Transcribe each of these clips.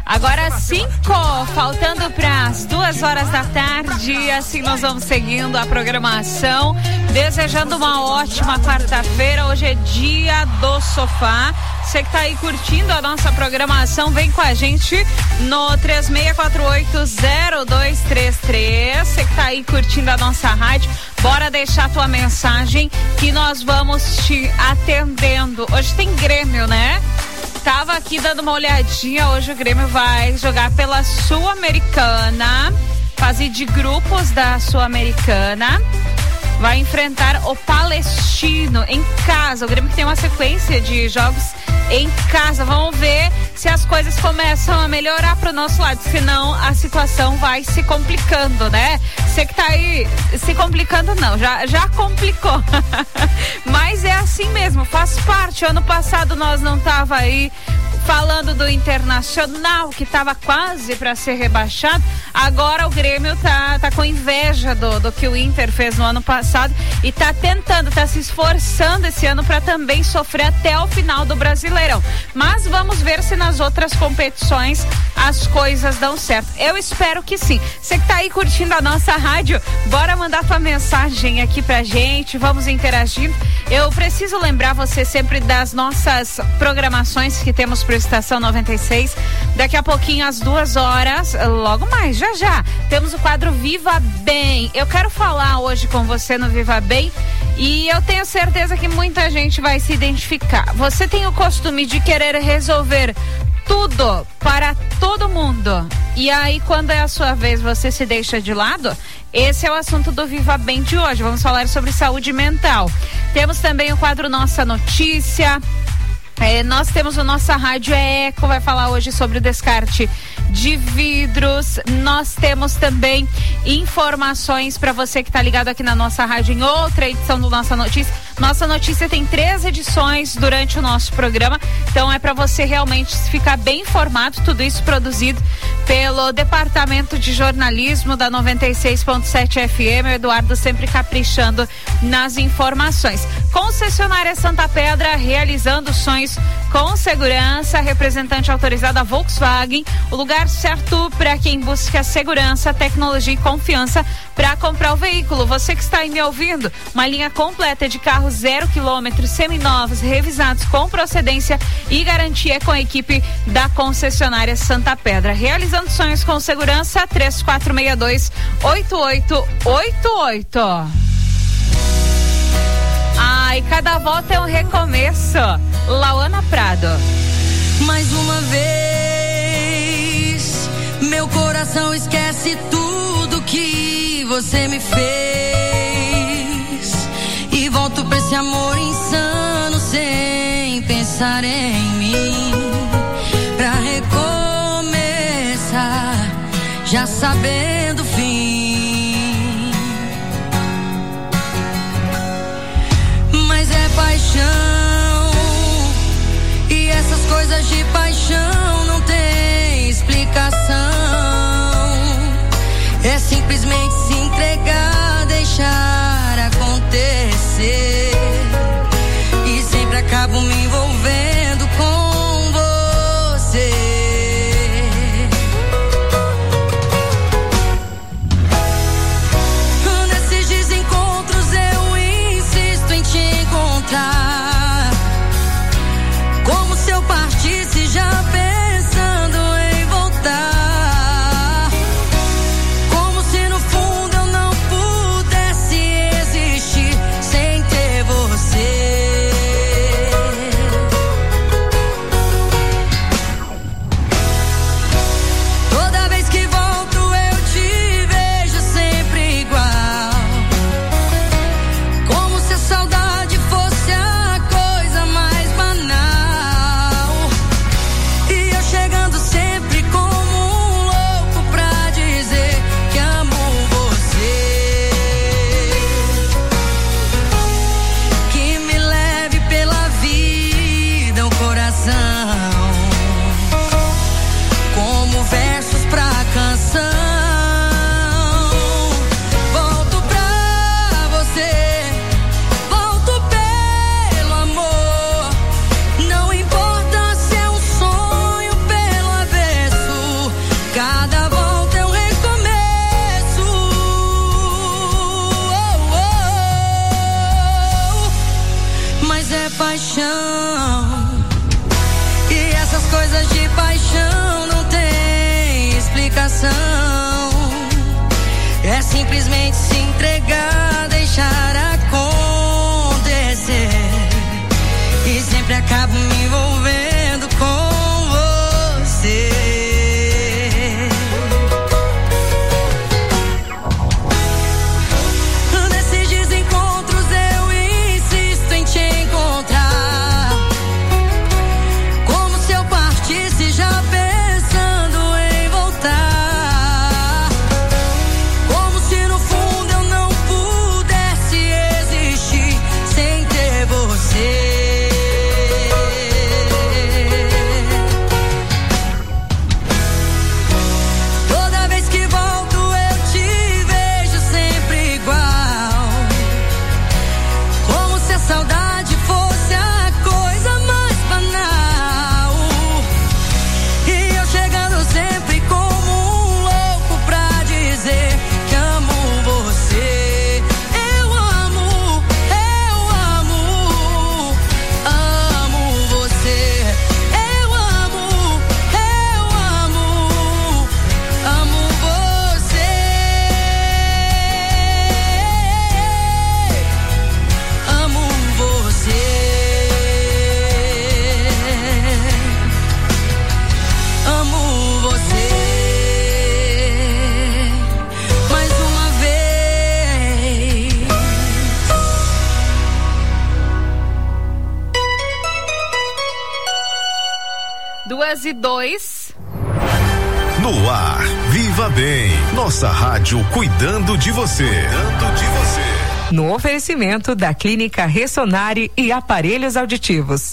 Agora 5, faltando para as 2 horas da tarde, assim nós vamos seguindo a programação, desejando uma ótima quarta-feira. Hoje é dia do sofá. Você que tá aí curtindo a nossa programação, vem com a gente no 36480233. Você que tá aí curtindo a nossa rádio, bora deixar tua mensagem que nós vamos te atendendo. Hoje tem Grêmio, né? Tava aqui dando uma olhadinha, hoje o Grêmio vai jogar pela Sul-Americana, fase de grupos da Sul-Americana, vai enfrentar o Palestino em casa. O Grêmio que tem uma sequência de jogos em casa. Vamos ver se as coisas começam a melhorar pro nosso lado, senão a situação vai se complicando, né? Você que tá aí se complicando, não, já complicou. Mas é assim mesmo, faz parte. Ano passado nós não tava aí falando do Internacional, que estava quase para ser rebaixado. Agora o Grêmio tá com inveja do que o Inter fez no ano passado e tá se esforçando esse ano para também sofrer até o final do Brasileirão. Mas vamos ver se nas outras competições as coisas dão certo. Eu espero que sim. Você que tá aí curtindo a nossa rádio, bora mandar tua mensagem aqui pra gente, vamos interagindo. Eu preciso lembrar você sempre das nossas programações que temos pro Estação 96. Daqui a pouquinho, às 2 horas, logo mais, já, temos o quadro Viva Bem. Eu quero falar hoje com você no Viva Bem e eu tenho certeza que muita gente vai se identificar. Você tem o costume de querer resolver tudo para todo mundo e aí quando é a sua vez você se deixa de lado? Esse é o assunto do Viva Bem de hoje. Vamos falar sobre saúde mental. Temos também o quadro Nossa Notícia. Nós temos o Nossa Rádio Eco, vai falar hoje sobre o descarte de vidros. Nós temos também informações para você que está ligado aqui na nossa rádio em outra edição do Nossa Notícia. Nossa Notícia tem 3 edições durante o nosso programa, então é para você realmente ficar bem informado. Tudo isso produzido pelo Departamento de Jornalismo da 96.7 FM. O Eduardo sempre caprichando nas informações. Concessionária Santa Pedra, realizando sonhos com segurança. Representante autorizada Volkswagen, o lugar certo para quem busca segurança, tecnologia e confiança para comprar o veículo. Você que está aí me ouvindo, uma linha completa de carros 0 km, seminovos, revisados com procedência e garantia com a equipe da concessionária Santa Pedra. Realizando sonhos com segurança, 3462-8888. Ai, cada volta é um recomeço. Lauana Prado. Mais uma vez, meu coração esquece tudo que você me fez e volto pra esse amor insano sem pensar em mim, pra recomeçar já sabendo o fim. Mas é paixão e essas coisas de paixão não tem explicação. É simplesmente se entregar, deixar acontecer. E sempre acabo me envolvendo com você. Nesses desencontros eu insisto em te encontrar. Como se eu partisse já perdi 11:02. No ar, Viva Bem, nossa rádio cuidando de você. No oferecimento da Clínica Ressonare e Aparelhos Auditivos.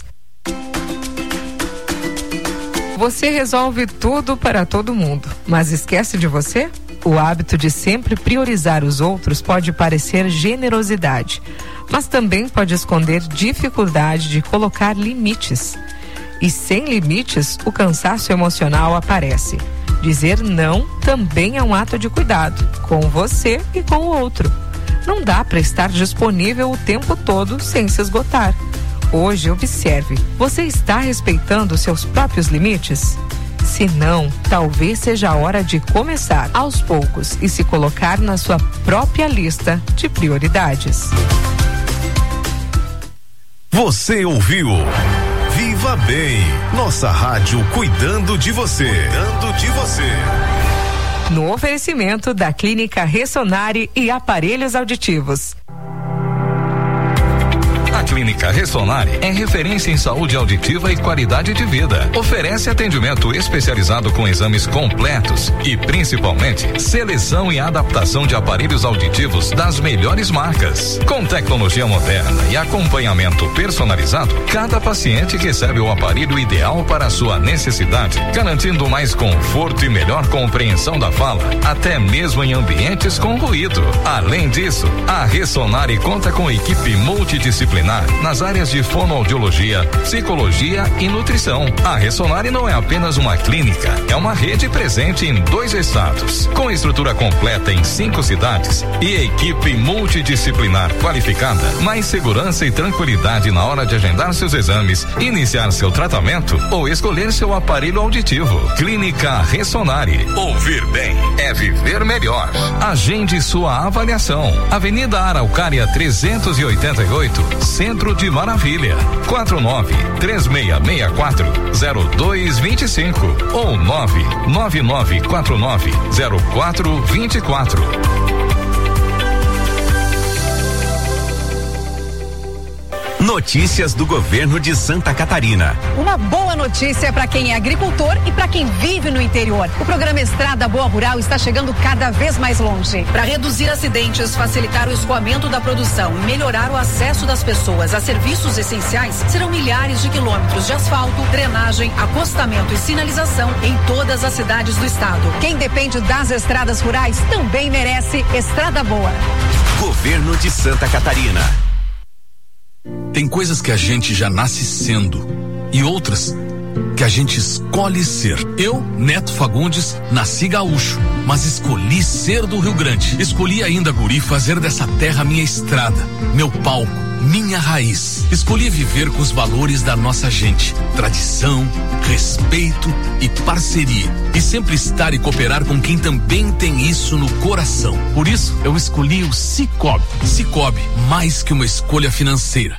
Você resolve tudo para todo mundo, mas esquece de você? O hábito de sempre priorizar os outros pode parecer generosidade, mas também pode esconder dificuldade de colocar limites. E sem limites, o cansaço emocional aparece. Dizer não também é um ato de cuidado, com você e com o outro. Não dá para estar disponível o tempo todo sem se esgotar. Hoje, observe, você está respeitando seus próprios limites? Se não, talvez seja a hora de começar aos poucos e se colocar na sua própria lista de prioridades. Você ouviu Viva Bem, nossa rádio cuidando de você. No oferecimento da Clínica Ressonare e Aparelhos Auditivos. A Clínica Ressonare é referência em saúde auditiva e qualidade de vida. Oferece atendimento especializado com exames completos e, principalmente, seleção e adaptação de aparelhos auditivos das melhores marcas. Com tecnologia moderna e acompanhamento personalizado, cada paciente recebe o aparelho ideal para a sua necessidade, garantindo mais conforto e melhor compreensão da fala, até mesmo em ambientes com ruído. Além disso, a Ressonare conta com equipe multidisciplinar nas áreas de fonoaudiologia, psicologia e nutrição. A Ressonare não é apenas uma clínica, é uma rede presente em 2 estados, com estrutura completa em 5 cidades e equipe multidisciplinar qualificada, mais segurança e tranquilidade na hora de agendar seus exames, iniciar seu tratamento ou escolher seu aparelho auditivo. Clínica Ressonare. Ouvir bem é viver melhor. Agende sua avaliação. Avenida Araucária 388, Centro de Maravilha. 49-3664-0225 ou 99949-0424. Notícias do governo de Santa Catarina. Uma boa notícia para quem é agricultor e para quem vive no interior. O programa Estrada Boa Rural está chegando cada vez mais longe. Para reduzir acidentes, facilitar o escoamento da produção e melhorar o acesso das pessoas a serviços essenciais, serão milhares de quilômetros de asfalto, drenagem, acostamento e sinalização em todas as cidades do estado. Quem depende das estradas rurais também merece Estrada Boa. Governo de Santa Catarina. Tem coisas que a gente já nasce sendo e outras que a gente escolhe ser. Eu, Neto Fagundes, nasci gaúcho, mas escolhi ser do Rio Grande. Escolhi ainda, guri, fazer dessa terra minha estrada, meu palco, minha raiz. Escolhi viver com os valores da nossa gente, tradição, respeito e parceria. E sempre estar e cooperar com quem também tem isso no coração. Por isso, eu escolhi o Cicobi. Cicobi, mais que uma escolha financeira.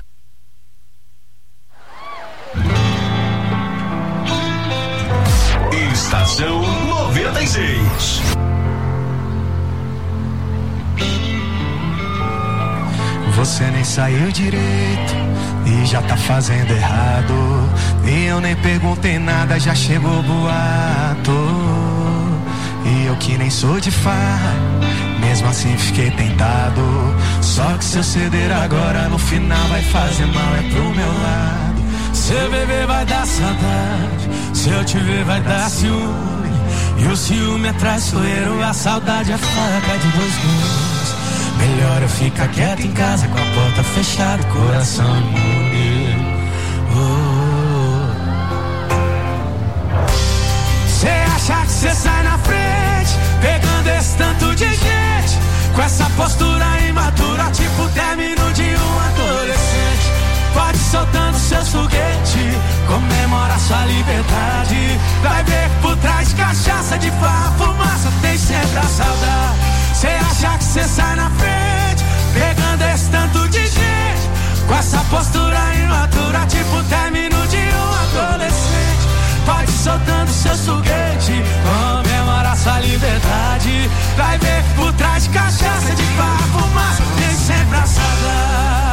Estação 96. Você nem saiu direito e já tá fazendo errado. E eu nem perguntei nada, já chegou boato. E eu que nem sou de farra, mesmo assim fiquei tentado. Só que se eu ceder agora, no final vai fazer mal, é pro meu lado. Se eu beber vai dar saudade, se eu te ver vai dar ciúme. E o ciúme é traiçoeiro, a saudade é faca de 2 gumes. Melhor eu ficar quieto em casa, com a porta fechada, coração imune. Cê acha que cê sai na frente, pegando esse tanto de gente, com essa postura imatura, tipo término de um adolescente. Pode soltando seus foguetes, comemora sua liberdade. Vai ver por trás de cachaça, de farra, fumaça, tem sempre a saudade. Cê acha que cê sai na frente, pegando esse tanto de gente, com essa postura imatura, tipo término de um adolescente. Pode soltando seus foguetes, comemora sua liberdade. Vai ver por trás de cachaça, de farra, fumaça, tem sempre a saudade.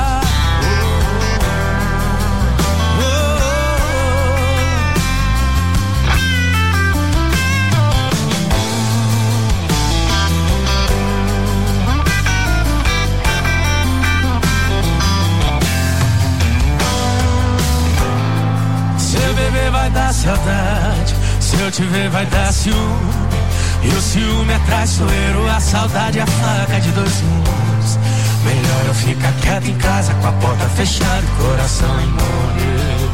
te ver vai dar ciúme. E o ciúme é traiçoeiro, a saudade é a faca de dois mundos. Melhor eu ficar quieto em casa, com a porta fechada e o coração imune.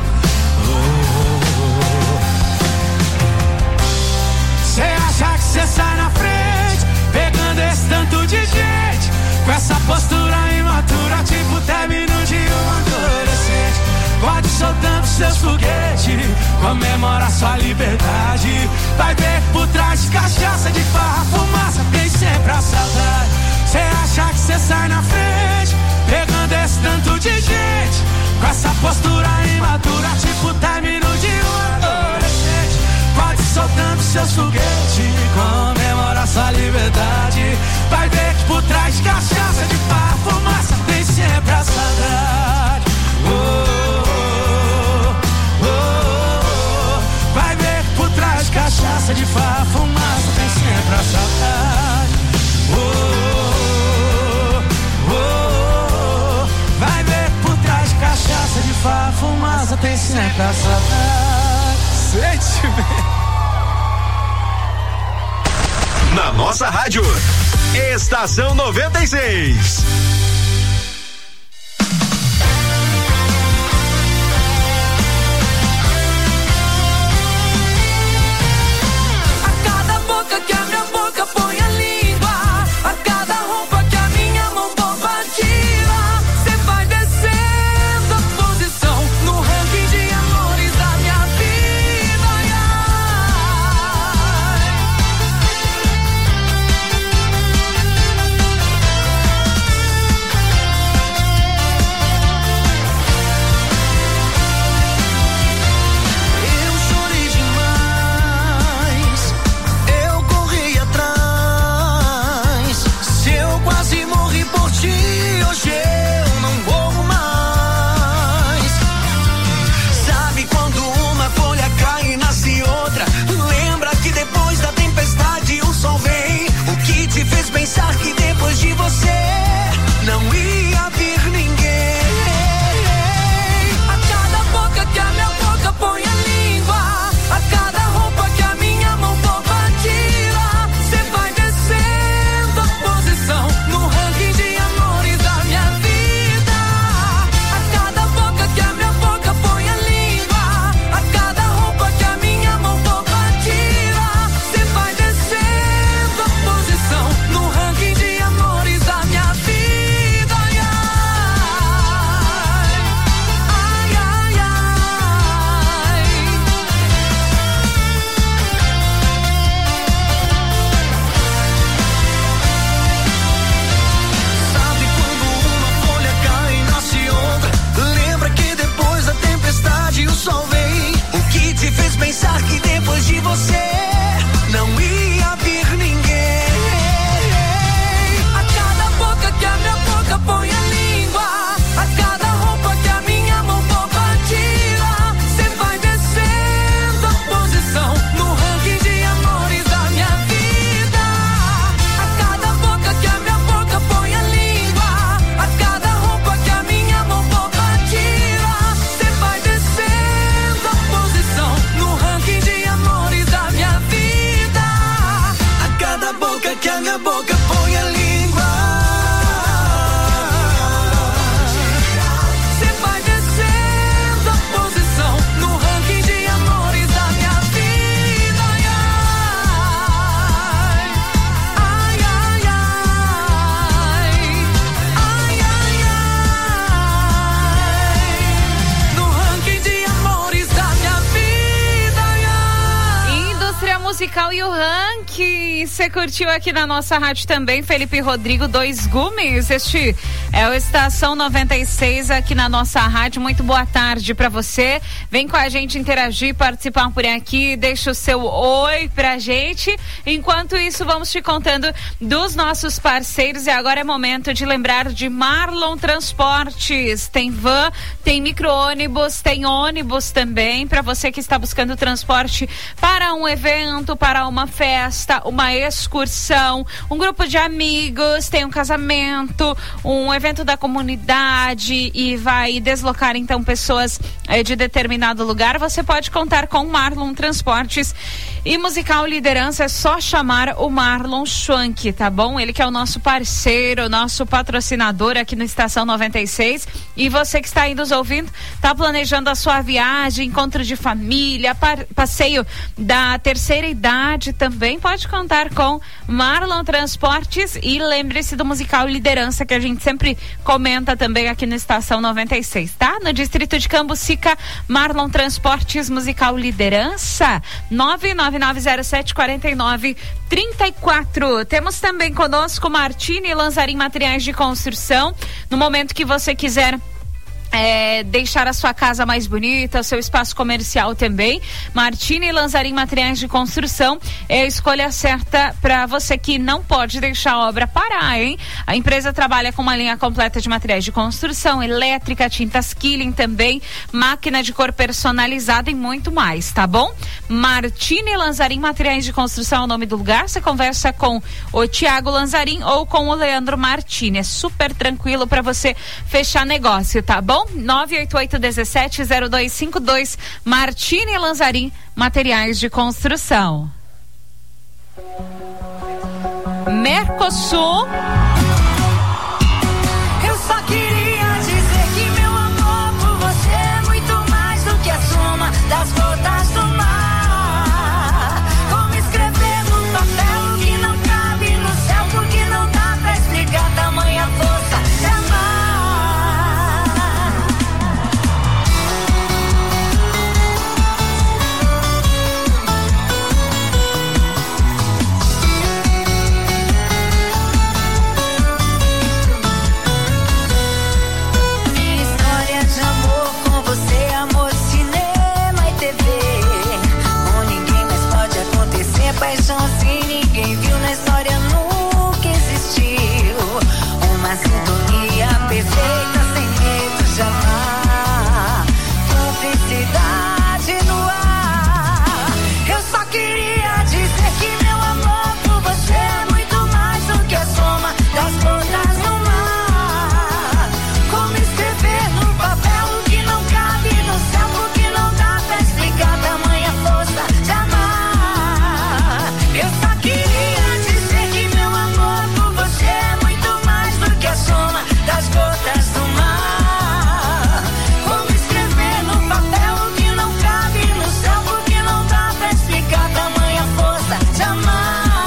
Cê acha que cê sai na frente, pegando esse tanto de gente, com essa postura imatura, tipo término de um adolescente. Pode soltando seus foguetes, comemora sua liberdade. Vai ver por trás de cachaça, de farra, fumaça, tem sempre a saudade. Cê acha que cê sai na frente, pegando esse tanto de gente, com essa postura imatura, tipo término de um adolescente. Pode soltando seus foguetes, comemora sua liberdade. Vai ver que por trás de cachaça, de farra, fumaça, tem sempre a saudade. Vai ver que por trás de cachaça, de farra, fumaça, tem sempre a saudade. Vai ver que por trás de cachaça, de farra, fumaça, tem sempre a saudade. Sente bem. Na nossa rádio, Estação 96. Pensar que depois de você não ia vir ninguém. A cada boca que a minha boca põe a língua, a cada roupa que a minha mão boba tira, cê vai descendo a posição no ranking de amores da minha vida. A cada boca que a minha boca põe a língua, a cada roupa que a minha mão boba tira, cê vai descendo a posição no ranking de amores da minha vida. Ai, ai, ai, ai. Sabe quando uma folha cai e nasce outra? Lembra que depois da tempestade o sol vem? O que te fez pensar que depois de você não ia vir ninguém? A cada boca que a minha boca põe a língua, a cada roupa que a minha mão boba tira, cê vai descendo a posição no ranking de amores da minha vida. A cada boca que a minha boca põe a língua, a cada roupa que a minha mão boba tira, cê vai descendo a posição no ranking de amores da minha vida. A cada boca que a minha boca põe a língua, cê vai descendo a posição no ranking de amores da minha vida. Ai, ai, ai, ai, ai, ai, no ranking de amores da minha vida. Indústria musical e o ranking. Você curtiu aqui na nossa rádio também, Felipe Rodrigo, Dois Gumes. Este é o Estação 96 aqui na nossa rádio. Muito boa tarde pra você. Vem com a gente interagir, participar por aqui. Deixa o seu oi pra gente. Enquanto isso, vamos te contando dos nossos parceiros. E agora é momento de lembrar de Marlon Transportes. Tem van, tem micro-ônibus, tem ônibus também. Pra você que está buscando transporte para um evento, para uma festa, uma excursão, um grupo de amigos, tem um casamento, um evento da comunidade e vai deslocar então pessoas de determinado lugar, você pode contar com Marlon Transportes. E Musical Liderança é só chamar o Marlon Schwank, tá bom? Ele que é o nosso parceiro, nosso patrocinador aqui no Estação 96. E você que está aí nos ouvindo, tá planejando a sua viagem, encontro de família, passeio da terceira idade também, pode contar com Marlon Transportes. E lembre-se do Musical Liderança, que a gente sempre comenta também aqui no Estação 96, tá? No distrito de Cambucica, Marlon Transportes, Musical Liderança, 999074934. Temos também conosco Martini Lanzarin Materiais de Construção. No momento que você quiser deixar a sua casa mais bonita, o seu espaço comercial também, Martini Lanzarin Materiais de Construção é a escolha certa para você que não pode deixar a obra parar, hein? A empresa trabalha com uma linha completa de materiais de construção, elétrica, tintas Killing também, máquina de cor personalizada e muito mais, tá bom? Martini Lanzarin Materiais de Construção é o nome do lugar. Você conversa com o Tiago Lanzarin ou com o Leandro Martini, é super tranquilo para você fechar negócio, tá bom? 988-17-0252, Martini Lanzarin Materiais de Construção. Mercosul. Eu só queria dizer que meu amor por você é muito mais do que a soma das gotas do mar. Como escrever no papel que não cabe no céu, porque não dá pra explicar tamanha força de amar. Paixão assim ninguém viu na história, nunca existiu. Uma sintonia perfeita, sem medo de amar. Cumplicidade no ar. Eu só queria dizer que meu amor por você é muito mais do que a soma das gotas no mar. Como escrever no papel o que não cabe no céu, porque não dá pra explicar tamanha força de amar. Eu só queria dizer que meu amor por você é muito mais do que a soma das gotas do mar. Como escrever no papel o que não cabe no céu, porque não dá pra explicar tamanha força de amar.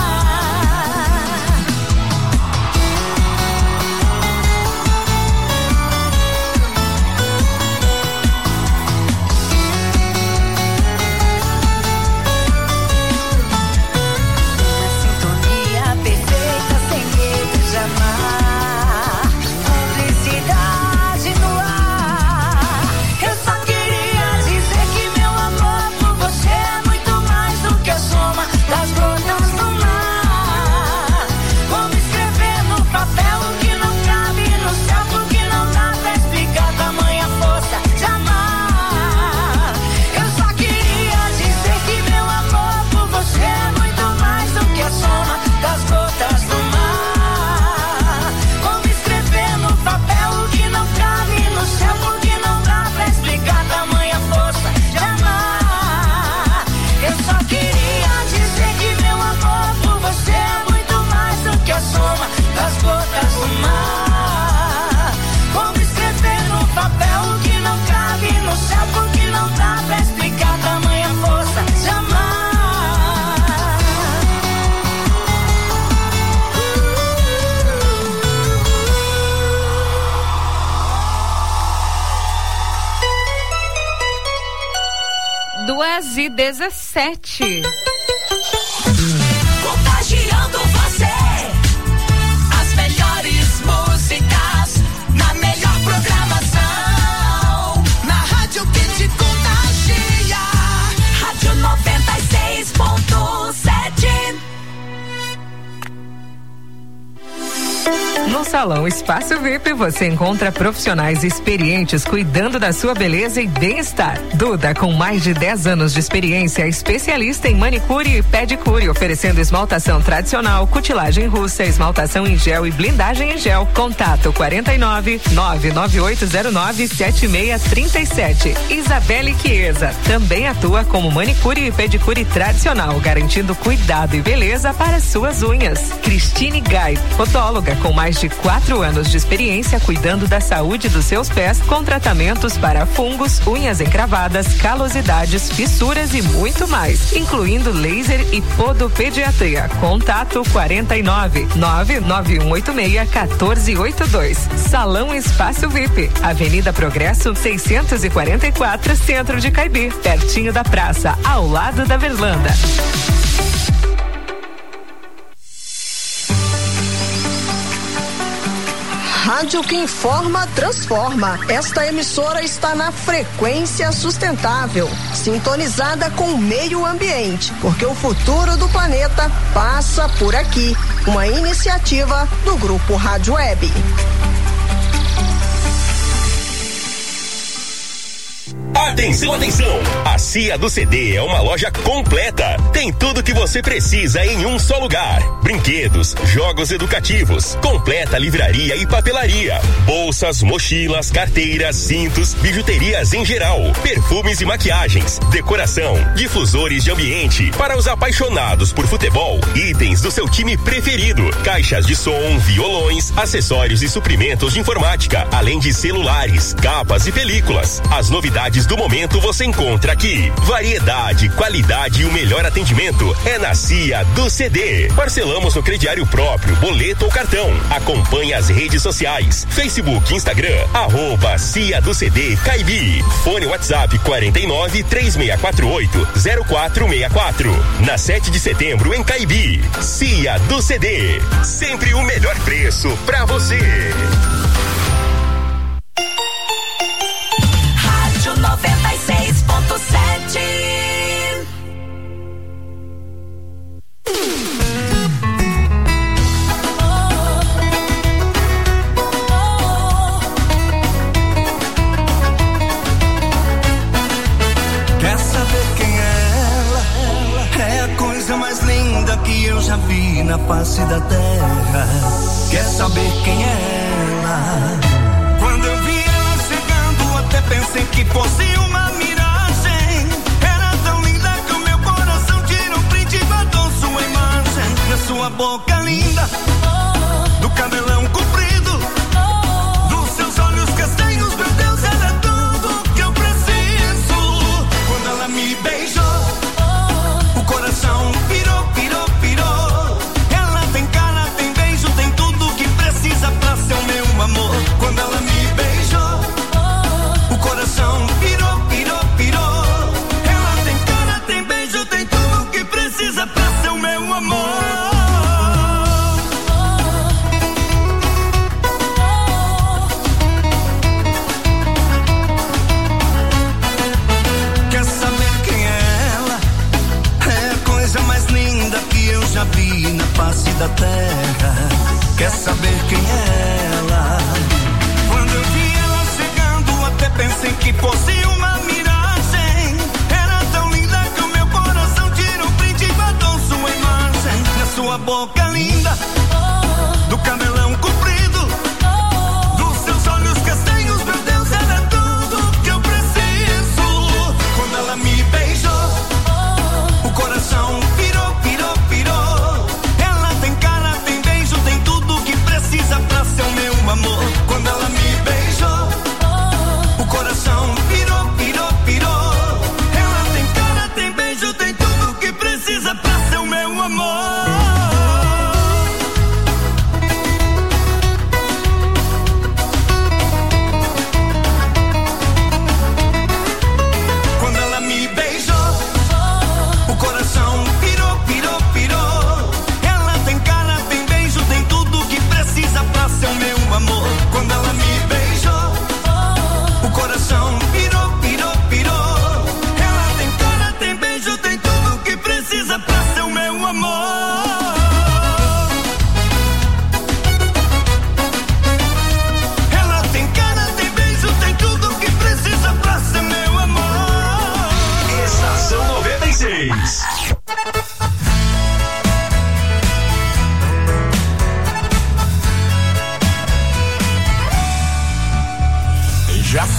Sintonia perfeita, sem medo de amar. Cumplicidade no ar. Eu só queria dizer que meu amor por você é muito mais do que a soma das gotas do mar. Como escrever no papel o que não cabe no céu, porque não dá pra explicar tamanha força de amar. Eu só queria dizer que meu amor por você é muito mais do que a soma das gotas do mar. Como escrever no papel o que não cabe no céu, porque não dá pra explicar tamanha força de amar. Eu só queria dizer que meu amor por você é muito mais do que a soma das gotas do mar. Como escrever no papel o que não cabe no céu, porque não dá pra explicar tamanha força de amar. Duas e 17. Contagiando você, as melhores músicas, na melhor programação, na rádio que te contagia, Rádio 96.7. No No Salão Espaço VIP você encontra profissionais experientes cuidando da sua beleza e bem-estar. Duda, com mais de 10 anos de experiência, especialista em manicure e pedicure, oferecendo esmaltação tradicional, cutilagem russa, esmaltação em gel e blindagem em gel. Contato 49-99809-7637. Isabelle Chiesa também atua como manicure e pedicure tradicional, garantindo cuidado e beleza para suas unhas. Cristine Gai, podóloga com mais de 4 anos de experiência cuidando da saúde dos seus pés, com tratamentos para fungos, unhas encravadas, calosidades, fissuras e muito mais, incluindo laser e podopediatria. Contato 49-99186-1482. Salão Espaço VIP, Avenida Progresso 644, Centro de Caibi, pertinho da praça, ao lado da Verlanda. Rádio que informa, transforma. Esta emissora está na frequência sustentável, sintonizada com o meio ambiente, porque o futuro do planeta passa por aqui. Uma iniciativa do Grupo Rádio Web. Atenção, atenção! A Cia do CD é uma loja completa. Tem tudo que você precisa em um só lugar. Brinquedos, jogos educativos, completa livraria e papelaria, bolsas, mochilas, carteiras, cintos, bijuterias em geral, perfumes e maquiagens, decoração, difusores de ambiente para os apaixonados por futebol, itens do seu time preferido, caixas de som, violões, acessórios e suprimentos de informática, além de celulares, capas e películas. As novidades do momento você encontra aqui. Variedade, qualidade e o melhor atendimento é na Cia do CD. Parcelamos no crediário próprio, boleto ou cartão. Acompanhe as redes sociais, Facebook, Instagram, @Cia do CD Caibi. Fone WhatsApp 49-3648-0464. Na 7 de setembro em Caibi. Cia do CD. Sempre o melhor preço pra você. 96.7. Quer saber quem é ela? É a coisa mais linda que eu já vi na face da terra. Quer saber quem é ela? Quando eu vi ela chegando, até pensei que fosse uma miragem. Era tão linda que o meu coração tirou um print e guardou sua imagem. Na sua boca linda, do cabelão comprido, dos seus olhos castanhos, meu Deus, ela é tudo que eu preciso. Quando ela me beijou, o coração pirou, pirou, pirou. Ela tem cara, tem beijo, tem tudo que precisa pra ser o meu amor. Quando ela me beijou, o coração pirou, pirou, pirou. Ela tem cara, tem beijo, tem tudo que precisa pra ser o meu amor. Quer saber quem é ela? É a coisa mais linda que eu já vi na face da terra. Quer saber quem é ela? Quando eu vi ela chegando, até pensei que fosse uma miragem. Era tão linda que o meu coração tirou um print e guardou sua imagem. Na sua boca linda, do cabelão comprido, dos seus olhos castanhos, meu Deus, ela é tudo que eu preciso. Quando ela me beijou, o coração pirou, pirou, pirou. Ela tem cara, tem beijo, tem tudo que precisa pra ser o meu amor. Quando ela me beijou, o coração pirou, pirou, pirou. Ela tem cara, tem beijo, tem tudo que precisa pra ser o meu amor. Quando ela me beijou, o coração pirou, pirou, pirou. Ela tem cara, tem beijo, tem tudo que precisa pra ser o meu amor. Quando ela me beijou, o coração pirou, pirou, pirou. Ela tem cara, tem beijo, tem tudo que precisa pra ser o meu amor.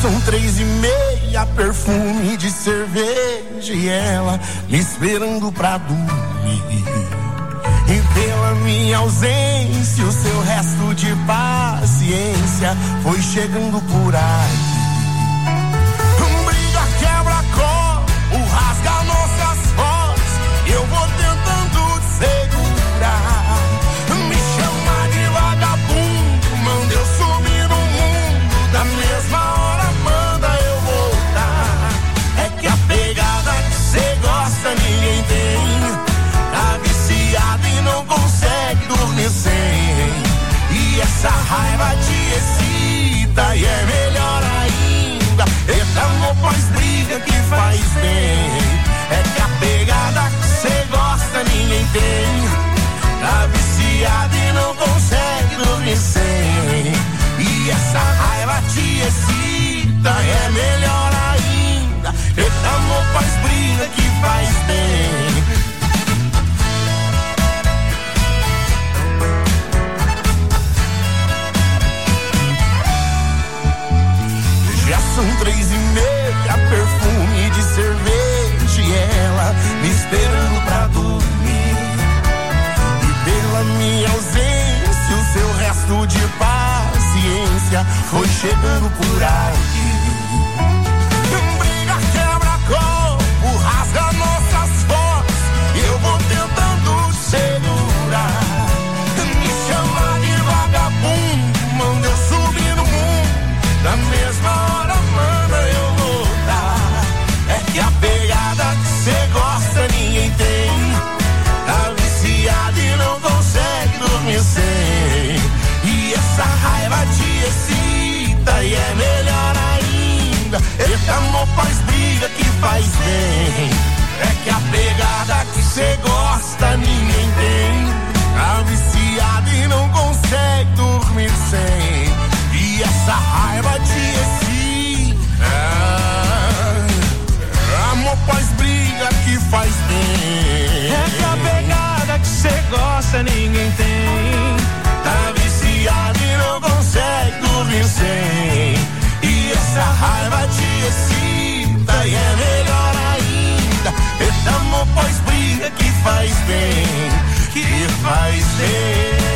são 3:30, perfume de cerveja e ela me esperando pra dormir. E pela minha ausência, o seu resto de paciência foi chegando por aí. Briga, quebra, copo, rasga nossas fotos, eu vou tentando te segurar. Me chama de vagabundo, manda eu sumir no mundo, da mesma hora manda eu voltar. É que a pegada que cê gosta ninguém tem, tá viciado e não consegue dormir sem. E essa raiva te excita e é melhor ainda, esse amor pós-briga que faz bem. É que a pegada que cê gosta ninguém tem, tá viciado e não consegue dormir sem. E essa raiva te excita e é melhor ainda, esse amor pós-briga que faz bem. Já são 3:30, perfume de cerveja e ela me esperando pra dormir. E pela minha ausência, o seu resto de paciência foi chegando por aí. Briga, quebra, copo, rasga nossas fotos, eu vou tentando te segurar. Me chama de vagabundo, manda eu subir no mundo, da mesma hora manda eu voltar. É que a pegada que cê gosta ninguém tem, tá viciado e não consegue dormir sem. E essa raiva te excita e é melhor ainda, esse amor pós-briga que faz bem. É que a pegada que cê gosta ninguém tem, tá viciado e não consegue dormir sem. E essa raiva te excita, amor pós-briga que faz bem. É que a pegada que cê gosta ninguém tem, tá viciado e não consegue dormir sem. E essa raiva te excita e é melhor ainda, esse amor pós-briga que faz bem, que faz bem.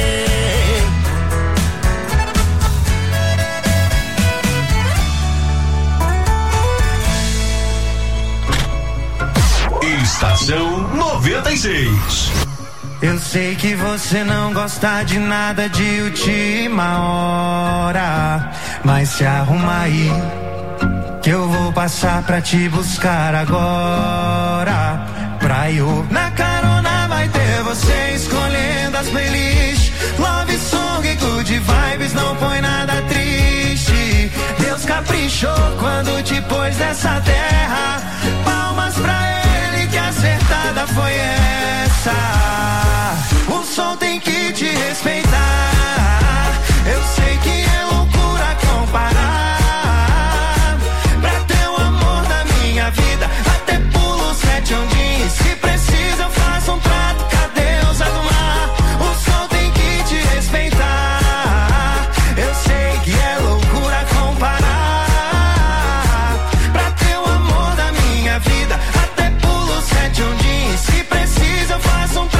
Estação 96. Eu sei que você não gosta de nada de última hora, mas se arruma aí, que eu vou passar pra te buscar agora. Pra eu na carona vai ter você escolhendo as playlists, love song e good vibes, não põe nada triste. Deus caprichou quando te pôs nessa terra, palmas pra ele que acertada foi essa. O som tem que te respeitar, eu sei que é loucura comparar. Pra ter o amor da minha vida, até pulo 7 ondinhas. Se precisa eu faço um prato com a deusa do mar. O som tem que te respeitar, eu sei que é loucura comparar. Pra ter o amor da minha vida, até pulo 7 ondinhas. Se precisa eu faço um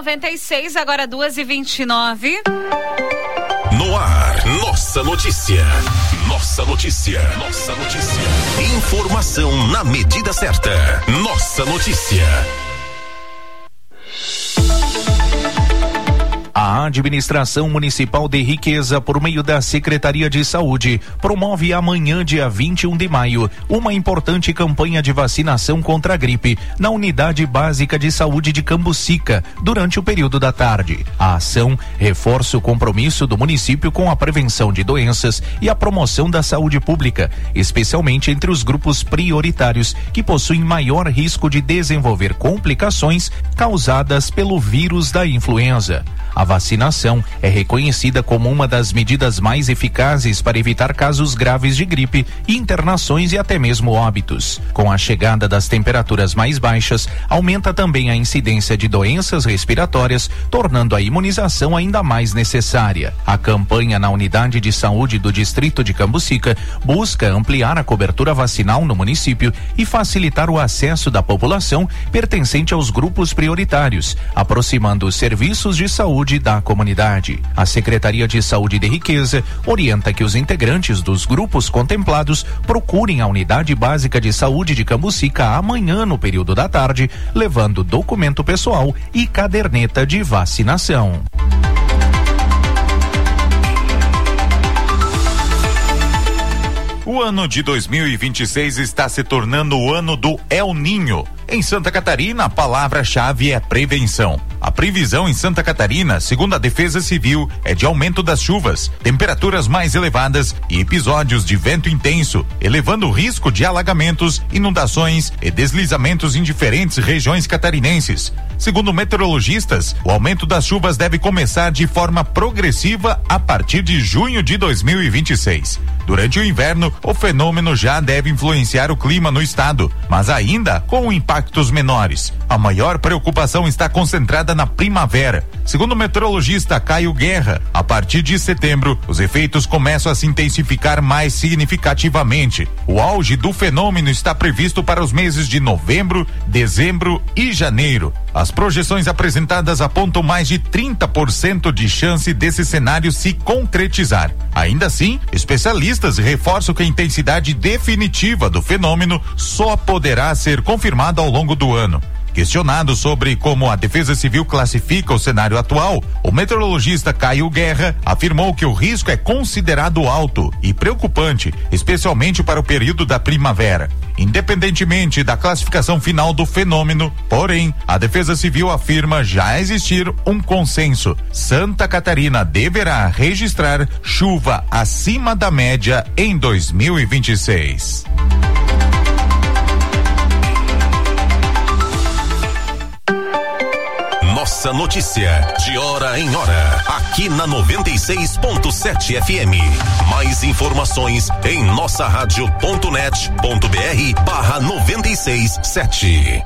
96, agora 2h29. No ar, Nossa Notícia. Nossa Notícia. Nossa Notícia. Informação na medida certa. Nossa Notícia. A Administração Municipal de Riqueza, por meio da Secretaria de Saúde, promove amanhã, dia 21 de maio, uma importante campanha de vacinação contra a gripe na Unidade Básica de Saúde de Cambucica, durante o período da tarde. A ação reforça o compromisso do município com a prevenção de doenças e a promoção da saúde pública, especialmente entre os grupos prioritários que possuem maior risco de desenvolver complicações causadas pelo vírus da influenza. A vacinação é reconhecida como uma das medidas mais eficazes para evitar casos graves de gripe, internações e até mesmo óbitos. Com a chegada das temperaturas mais baixas, aumenta também a incidência de doenças respiratórias, tornando a imunização ainda mais necessária. A campanha na Unidade de Saúde do Distrito de Cambucica busca ampliar a cobertura vacinal no município e facilitar o acesso da população pertencente aos grupos prioritários, aproximando os serviços de saúde da comunidade. A Secretaria de Saúde de Riqueza orienta que os integrantes dos grupos contemplados procurem a Unidade Básica de Saúde de Cambucica amanhã no período da tarde, levando documento pessoal e caderneta de vacinação. O ano de 2026 está se tornando o ano do El Ninho. Em Santa Catarina, a palavra-chave é prevenção. A previsão em Santa Catarina, segundo a Defesa Civil, é de aumento das chuvas, temperaturas mais elevadas e episódios de vento intenso, elevando o risco de alagamentos, inundações e deslizamentos em diferentes regiões catarinenses. Segundo meteorologistas, o aumento das chuvas deve começar de forma progressiva a partir de junho de 2026. Durante o inverno, o fenômeno já deve influenciar o clima no estado, mas ainda com impactos menores. A maior preocupação está concentrada na primavera. Segundo o meteorologista Caio Guerra, a partir de setembro, os efeitos começam a se intensificar mais significativamente. O auge do fenômeno está previsto para os meses de novembro, dezembro e janeiro. As projeções apresentadas apontam mais de 30% de chance desse cenário se concretizar. Ainda assim, especialistas reforçam que a intensidade definitiva do fenômeno só poderá ser confirmada ao longo do ano. Questionado sobre como a Defesa Civil classifica o cenário atual, o meteorologista Caio Guerra afirmou que o risco é considerado alto e preocupante, especialmente para o período da primavera. Independentemente da classificação final do fenômeno, porém, a Defesa Civil afirma já existir um consenso. Santa Catarina deverá registrar chuva acima da média em 2026. Nossa Notícia, de hora em hora, aqui na 96.7 FM. Mais informações em nossaradio.net.br/967.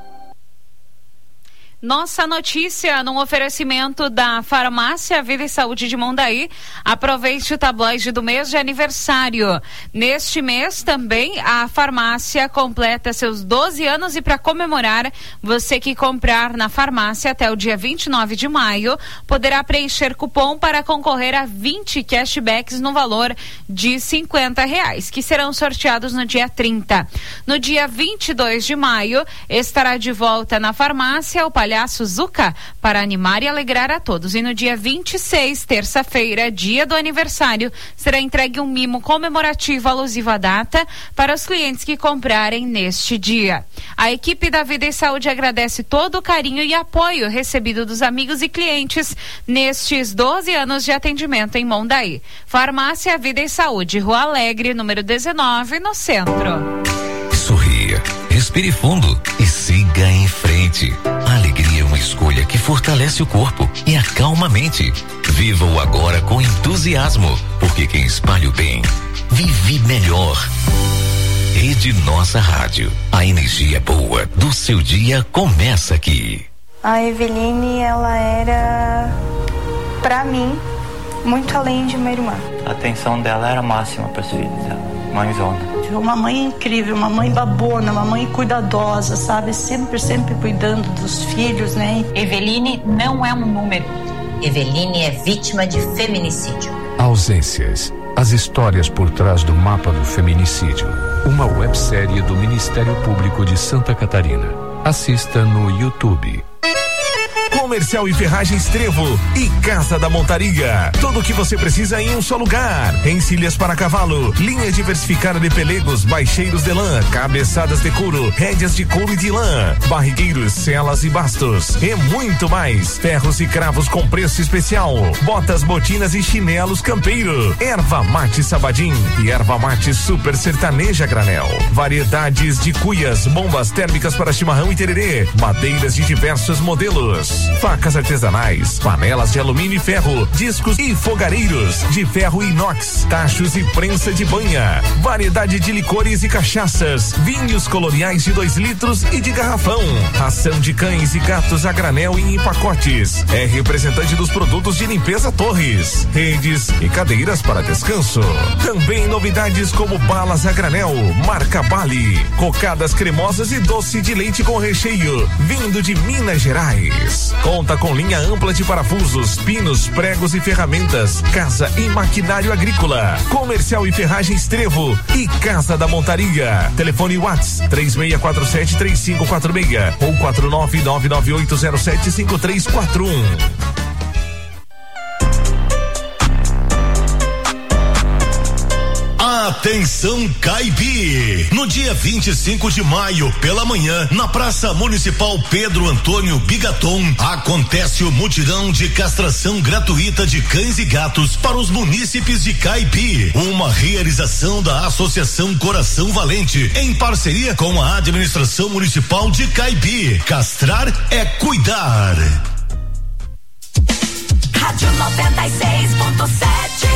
Nossa Notícia, num oferecimento da Farmácia Vida e Saúde de Mondaí. Aproveite o tabloide do mês de aniversário. Neste mês também a farmácia completa seus 12 anos e para comemorar, você que comprar na farmácia até o dia 29 de maio poderá preencher cupom para concorrer a 20 cashbacks no valor de R$50, que serão sorteados no dia 30. No dia 22 de maio estará de volta na farmácia o palhaço Zuca para animar e alegrar a todos. E no dia 26, terça-feira, dia do aniversário, será entregue um mimo comemorativo alusivo à data para os clientes que comprarem neste dia. A equipe da Vida e Saúde agradece todo o carinho e apoio recebido dos amigos e clientes nestes 12 anos de atendimento em Mondaí. Farmácia Vida e Saúde, Rua Alegre, número 19, no centro. Sorria, respire fundo e siga em frente. A alegria é uma escolha que fortalece o corpo e acalma a mente. Viva o agora com entusiasmo, porque quem espalha o bem vive melhor. Rede Nossa Rádio. A energia boa do seu dia começa aqui. A Eveline, ela era, pra mim, muito além de uma irmã. A atenção dela era máxima para os filhos dela. mãezona. Uma mãe incrível, uma mãe babona, uma mãe cuidadosa, sabe? Sempre cuidando dos filhos, né? Eveline não é um número. Eveline é vítima de feminicídio. Ausências. As histórias por trás do mapa do feminicídio. Uma websérie do Ministério Público de Santa Catarina. Assista no YouTube. Comercial e Ferragens Trevo e Casa da Montaria. Tudo o que você precisa em um só lugar. Encilhas para cavalo, linha diversificada de pelegos, baixeiros de lã, cabeçadas de couro, rédeas de couro e de lã, barrigueiros, celas e bastos e muito mais. Ferros e cravos com preço especial. Botas, botinas e chinelos campeiro. Erva mate Sabadim e erva mate super sertaneja granel. Variedades de cuias, bombas térmicas para chimarrão e tererê, madeiras de diversos modelos. Facas artesanais, panelas de alumínio e ferro, discos e fogareiros de ferro e inox, tachos e prensa de banha, variedade de licores e cachaças, vinhos coloniais de 2 litros e de garrafão, ração de cães e gatos a granel e em pacotes. É representante dos produtos de limpeza Torres, redes e cadeiras para descanso. Também novidades como balas a granel, marca Bali, cocadas cremosas e doce de leite com recheio, vindo de Minas Gerais. Conta com linha ampla de parafusos, pinos, pregos e ferramentas, casa e maquinário agrícola. Comercial e Ferragens Trevo e Casa da Montaria. Telefone WhatsApp 3647-3546 ou 49998075341. Atenção Caipi! No dia 25 de maio, pela manhã, na Praça Municipal Pedro Antônio Bigaton, acontece o mutirão de castração gratuita de cães e gatos para os munícipes de Caipi. Uma realização da Associação Coração Valente, em parceria com a Administração Municipal de Caipi. Castrar é cuidar. Rádio 96.7.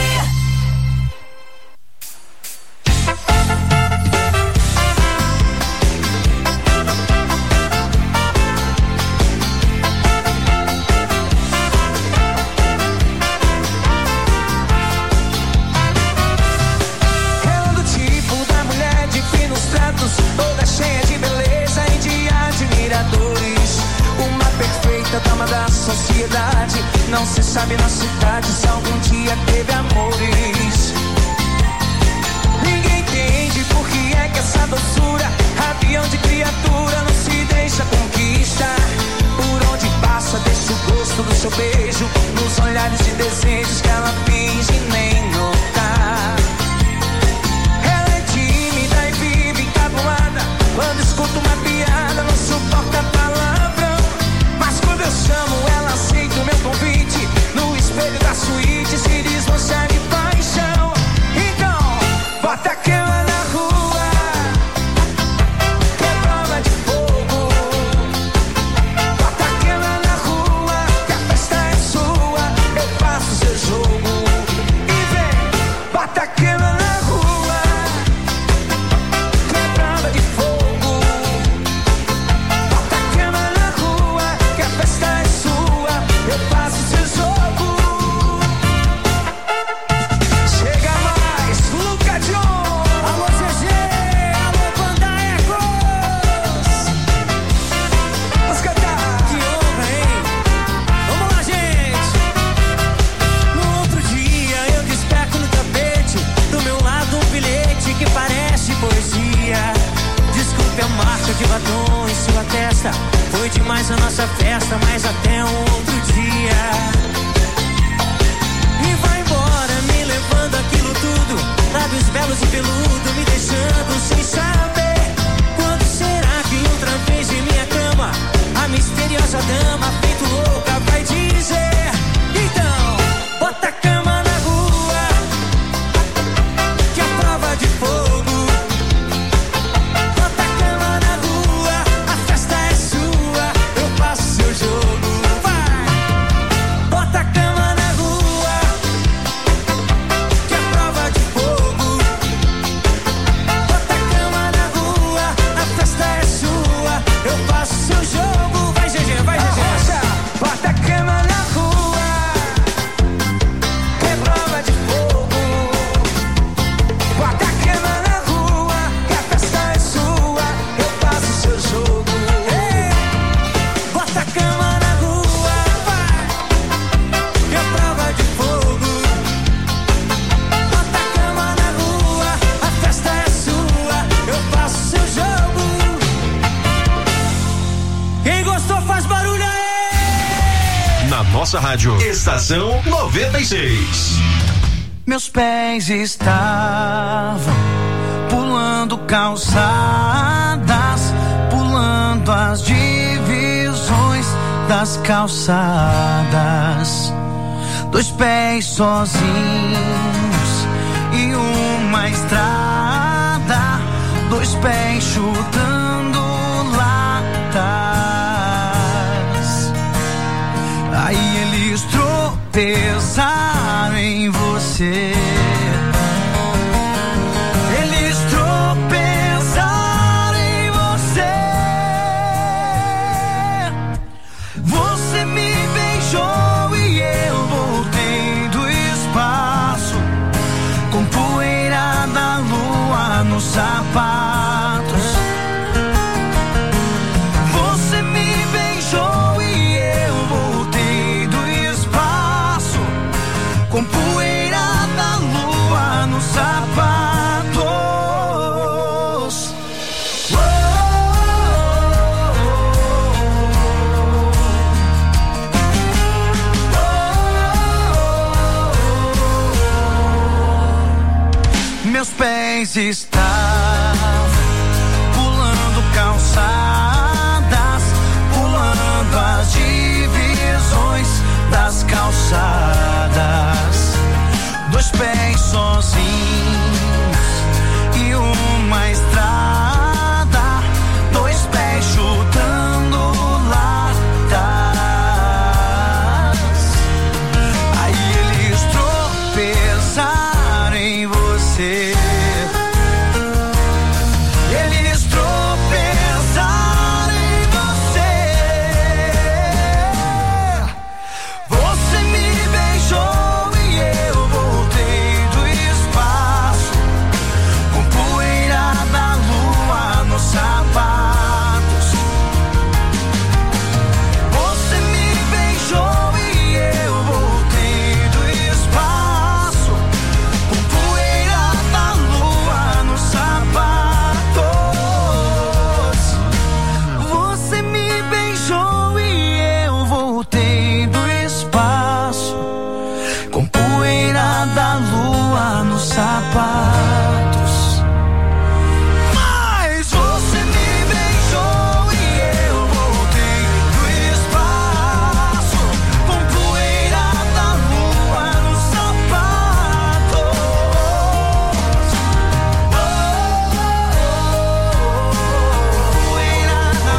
Toda cheia de beleza e de admiradores. Uma perfeita dama da sociedade. Não se sabe na cidade se algum dia teve amores. Ninguém entende por que é que essa doçura, avião de criatura, não se deixa conquistar. Por onde passa deixa o gosto do seu beijo nos olhares de desejos que ela finge nem notar. Quando escuto uma piada, não suporta palavrão. Mas quando eu chamo, ela aceita o meu convite. No espelho da suíte se desmancha de paixão. Então, bota a cama na rua, que é prova de fogo. Bota a cama na rua, que a festa é sua. Eu faço seu jogo. nossa rádio. Estação 96. Meus pés estavam pulando calçadas, pulando as divisões das calçadas. 2 pés sozinhos e uma estrada, 2 pés chutando latas. Aí eles tropeçaram em você. Eles tropeçaram em você. Você me beijou e eu voltei do espaço, com poeira da lua nos sapatos. Você me beijou e eu voltei do espaço, com poeira da lua nos sapatos. Meus pés estavam pulando calçadas, pulando as divisões das calçadas. 2 pés sozinhos e uma estrada, 2 pés chutando latas. Aí eles tropeçaram em você. Eles tropeçaram em você. Você me beijou e eu voltei do espaço, com poeira da lua nos sapatos. Você me beijou e eu voltei do espaço, com poeira da lua nos sapatos. Você me beijou e eu voltei do espaço, com poeira da lua nos sapatos. Mas você me beijou e eu voltei do espaço, com poeira da lua nos sapatos. Poeira da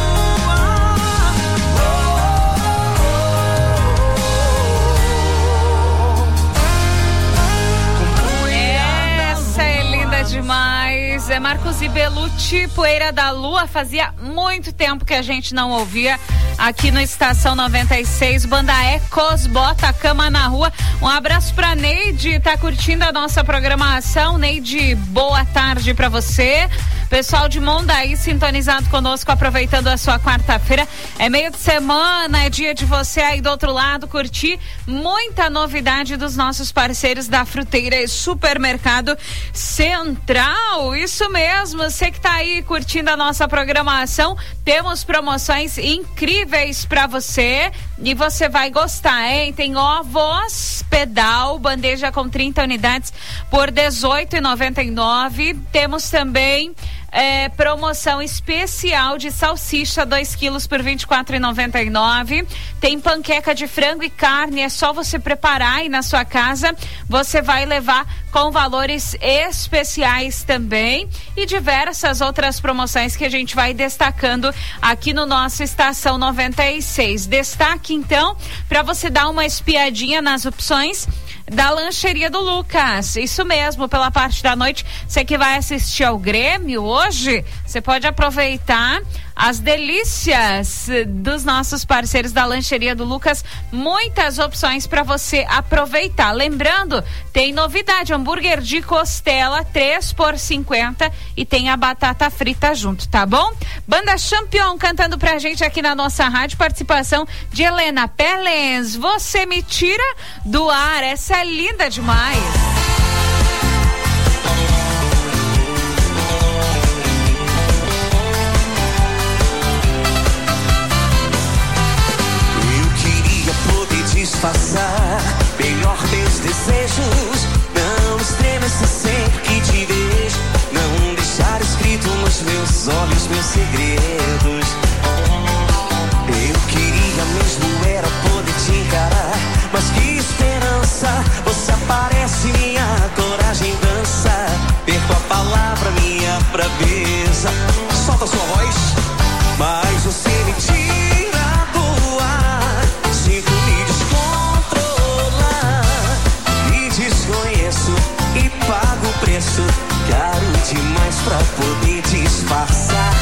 Essa é linda demais. É Marcos e Belucci, Poeira da Lua. Fazia muito tempo que a gente não ouvia aqui no Estação 96. Banda Ecos, bota a cama na rua. Um abraço pra Neide, tá curtindo a nossa programação. Neide, boa tarde pra você. Pessoal de Mondaí sintonizado conosco, aproveitando a sua quarta-feira. É meio de semana, é dia de você aí do outro lado curtir muita novidade dos nossos parceiros da Fruteira e Supermercado Central. Isso mesmo, você que tá aí curtindo a nossa programação, temos promoções incríveis pra você e você vai gostar, hein? Tem ovos pedal, bandeja com 30 unidades por R$18,99. Temos também promoção especial de salsicha 2 quilos por R$24,99. Tem panqueca de frango e carne, é só você preparar aí na sua casa, você vai levar com valores especiais também, e diversas outras promoções que a gente vai destacando aqui no nosso Estação 96. Destaque então para você dar uma espiadinha nas opções da Lancheria do Lucas. Isso mesmo, pela parte da noite, você que vai assistir ao Grêmio hoje, você pode aproveitar as delícias dos nossos parceiros da Lancheria do Lucas. Muitas opções para você aproveitar. Lembrando, tem novidade, hambúrguer de costela 3 por R$50 e tem a batata frita junto, tá bom? Banda Champion cantando pra gente aqui na nossa rádio, participação de Helena Pelens. Você me tira do ar, essa é linda demais. disfarçar melhor meus desejos. Não estremeça sempre que te vejo. Não deixar escrito nos meus olhos meus segredos. Eu queria mesmo era poder te encarar, mas que esperança. Você aparece, minha coragem dança. Perco a palavra, minha braveza. Solta sua voz. Mas você me tira do ar. Sinto me descontrolar. Me desconheço e pago o preço caro demais pra poder disfarçar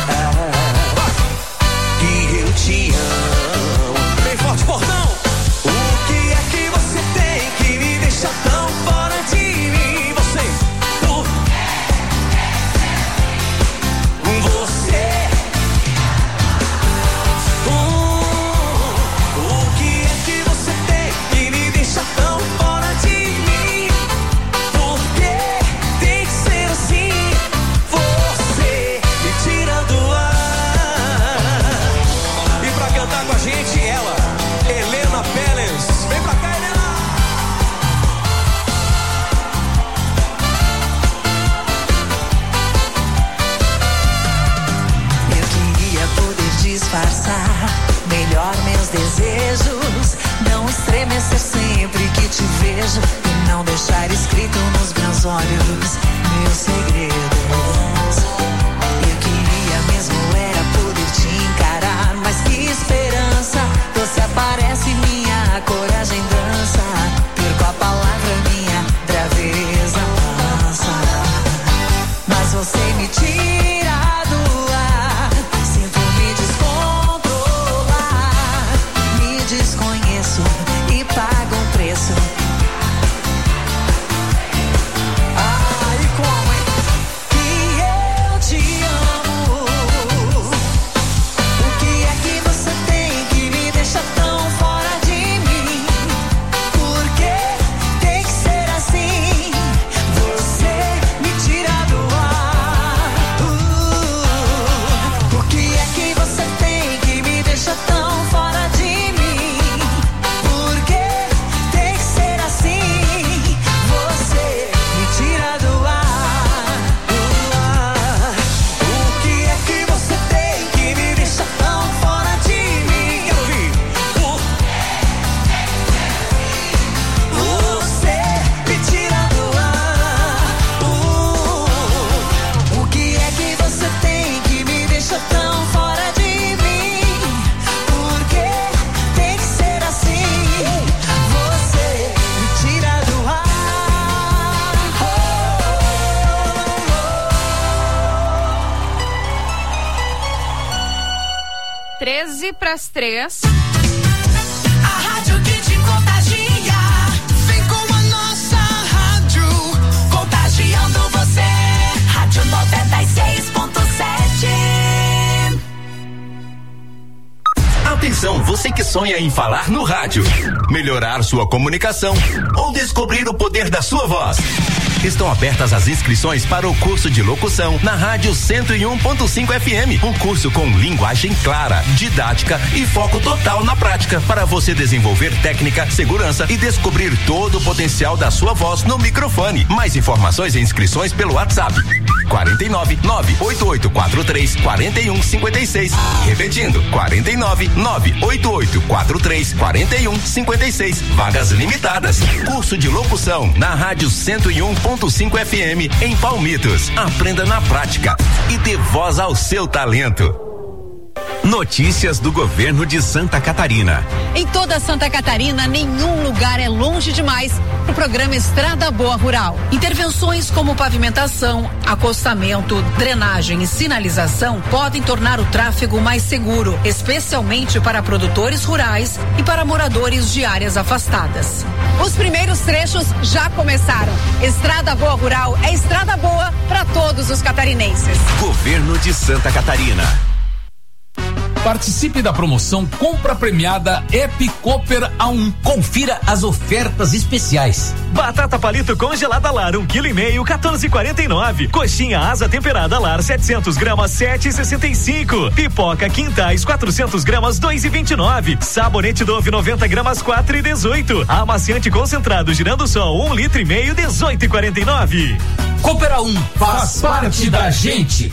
que eu te amo. Bem forte, portão. O que é que você tem que me deixa tão fora de mim? Você, o que é que você tem que me deixa tão fora de mim? Por que tem que ser assim? Você me tira do ar. E pra cantar com a gente, ela, Helena Pérez. Vem pra cá, Helena. Eu queria poder disfarçar melhor meus desejos. Não estremecer sempre que te vejo. E não deixar escrito nos meus olhos meus segredos. Eu queria mesmo era poder te encarar, mas que esperança. Você aparece, minha coragem dança. Perco a palavra, minha braveza dança. Mas você me tira do ar. Sinto me descontrolar. Me desconheço e pago um preço. Ai, como é que eu te amo? O que é que você tem que me deixa tão fora de mim? Por que tem que ser assim? Você me tira do ar. O que é que você tem que me deixa tão fora de mim? Por que tem que ser assim? Você me tira do ar. O que é que você tem que me deixa tão fora de mim? Eu vi. Você me tira do ar. O que é que você tem que me deixa tão fora de mim? Por que tem que ser assim? Você me tira do ar. 13:03. A rádio que te contagia. Vem com a nossa rádio, contagiando você. Rádio 96.7. Atenção, você que sonha em falar no rádio, melhorar sua comunicação ou descobrir o poder da sua voz. Estão abertas as inscrições para o curso de locução na Rádio 101.5 FM. Um curso com linguagem clara, didática e foco total na prática para você desenvolver técnica, segurança e descobrir todo o potencial da sua voz no microfone. Mais informações e inscrições pelo WhatsApp 49 98843 4156. Repetindo, 49 98843 4156. Vagas limitadas. Curso de locução na Rádio 101.5 FM em Palmitos. Aprenda na prática e dê voz ao seu talento. Notícias do governo de Santa Catarina. Em toda Santa Catarina, nenhum lugar é longe demais para o programa Estrada Boa Rural. Intervenções como pavimentação, acostamento, drenagem e sinalização podem tornar o tráfego mais seguro, especialmente para produtores rurais e para moradores de áreas afastadas. Os primeiros trechos já começaram. Estrada Boa Rural é estrada boa para todos os catarinenses. Governo de Santa Catarina. Participe da promoção Compra Premiada Ep Cooper A1. Confira as ofertas especiais. Batata palito congelada Lar, 1,5 kg, 14,49. Coxinha asa temperada Lar, 700 gramas, 7,65. Pipoca Quintais, 400 gramas, 2,29. Sabonete Dove, 90 gramas, 4,18. Amaciante concentrado Girando Sol, 1,5 litro, 18,49. Cooper A1, faz parte da gente.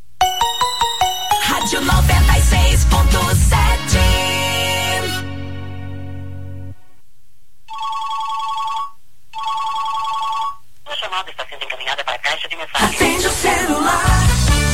Rádio 96.7. Sua chamada está sendo encaminhada para a caixa de mensagem. Atende o celular.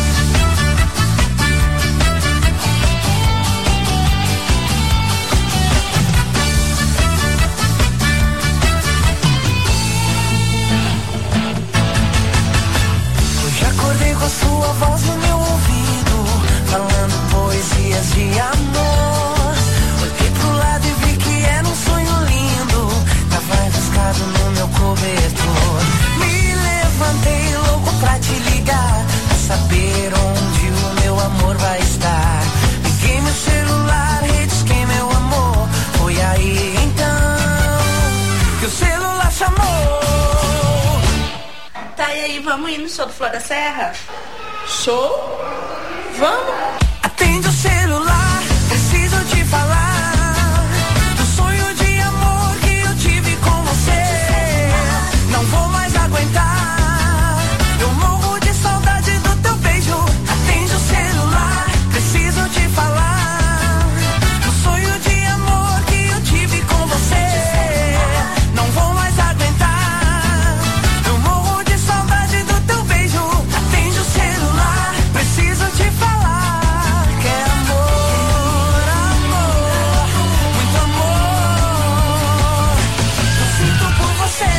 Hoje acordei com a sua voz no meu ouvido, falando poesias de amor. Olhei pro lado e vi que era um sonho lindo, tava enroscado no meu cobertor. Me levantei louco pra te ligar, pra saber onde o meu amor vai estar. Liguei meu celular, redisquei meu amor. Foi aí então que o celular chamou. Tá, e aí, vamos ir no show do Flor da Serra? Show? Vamos! Atende o celular, preciso te falar do sonho de amor que eu tive com você. Não vou mais aguentar, eu morro de saudade do teu beijo. Atende o celular, preciso te falar do sonho de amor que eu tive com você. Não vou mais aguentar, eu morro de saudade do teu beijo. Atende o celular, preciso te falar que é amor, amor, muito amor eu sinto por você.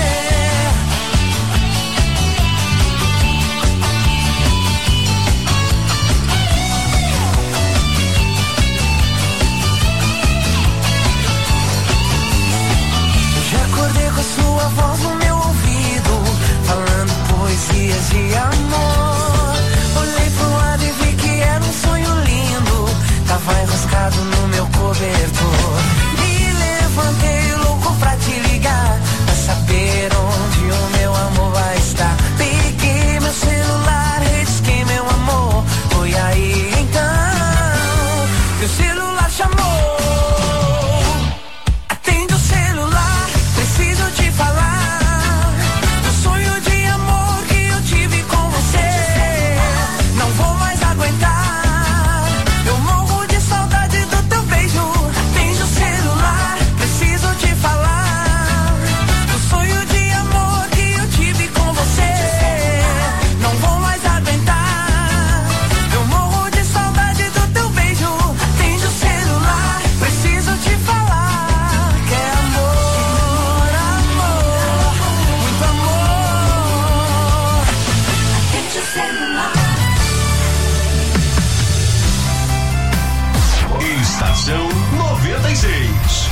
Eu já acordei com a sua voz no meu ouvido, falando poesias de amor. Olhei pro lado e vi que era um sonho lindo, tava enroscado no meu cobertor. Me levantei louco pra te ligar, pra saber onde o meu amor vai estar. Peguei meu celular, redisquei meu amor. Foi aí então que o celular chamou. Atende o celular, preciso te falar do sonho de amor que eu tive com você. Não vou mais aguentar, eu morro de saudade do teu beijo. Atende o celular, preciso te falar do sonho de amor que eu tive com você. Não vou mais aguentar, eu morro de saudade do teu beijo. Atende o celular, preciso te falar que é amor, amor, muito amor. Atende o celular. Estação 96.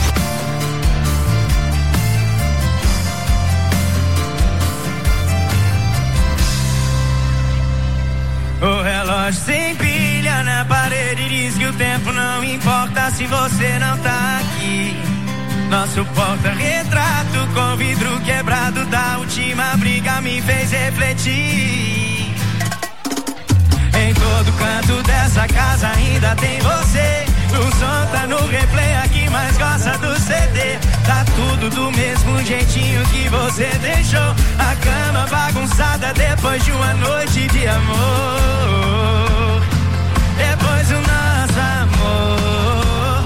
O relógio sem pilha na parede diz que o tempo não importa se você não tá aqui. Nosso porta-retrato com vidro quebrado da última briga me fez refletir. Em todo canto dessa casa ainda tem você. O som tá no replay, a que mais gosta do CD. Tá tudo do mesmo jeitinho que você deixou. A cama bagunçada depois de uma noite de amor. Depois do nosso amor.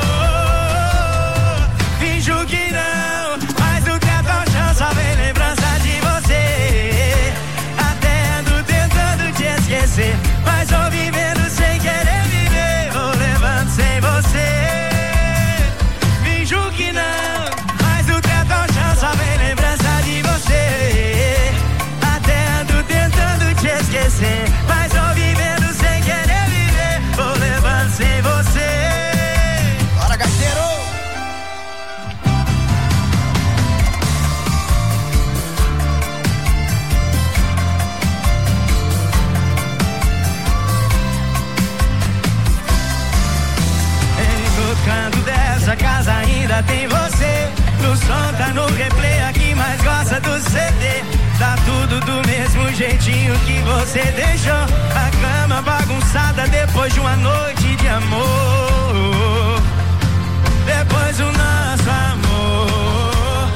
Finjo que não, mas o que é tão chão só vem lembrança de você. Até ando tentando te esquecer, mas vou vivendo sem querer viver. Vou levando sem você. Finjo que não, mas o que é tão chão só vem lembrança de você. Até ando tentando te esquecer, mas vou vivendo sem querer viver. Vou levando jeitinho que você deixou, a cama bagunçada depois de uma noite de amor, depois do nosso amor.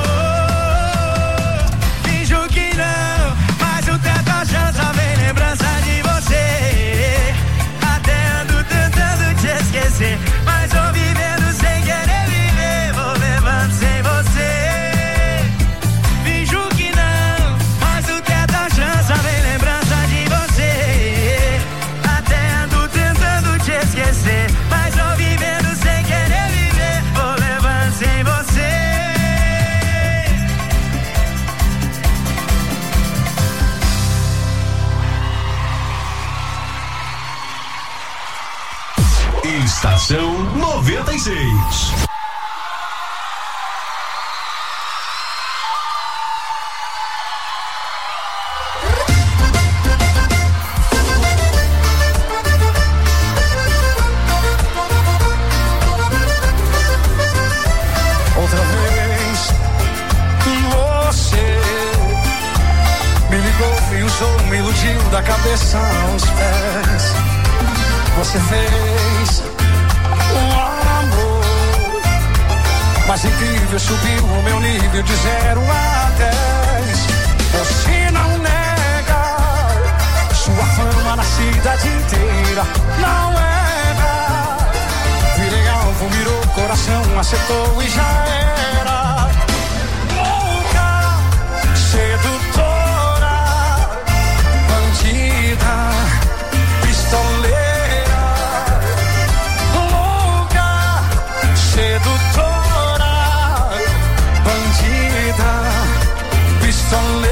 Finjo que não, mas o teto já só vem lembrança de você. Até ando tentando te esquecer, mas vou vivendo sem querer viver, vou levando sem você. Finjo que não, mas o teto já só vem lembrança de você. Até ando tentando te esquecer, mas vou vivendo sem querer viver, vou levando sem você. Estação 96. Outra vez você me ligou, me usou, me iludiu da cabeça aos pés. Você fez um amor mais incrível, subiu o meu nível de 0 a 10. Você não nega sua fama na cidade inteira, não erra. Virei alvo, mirou coração, acertou e já era. Louca, sedutora, bandida, pistoleira. Sedutora, bandida, pistoleira.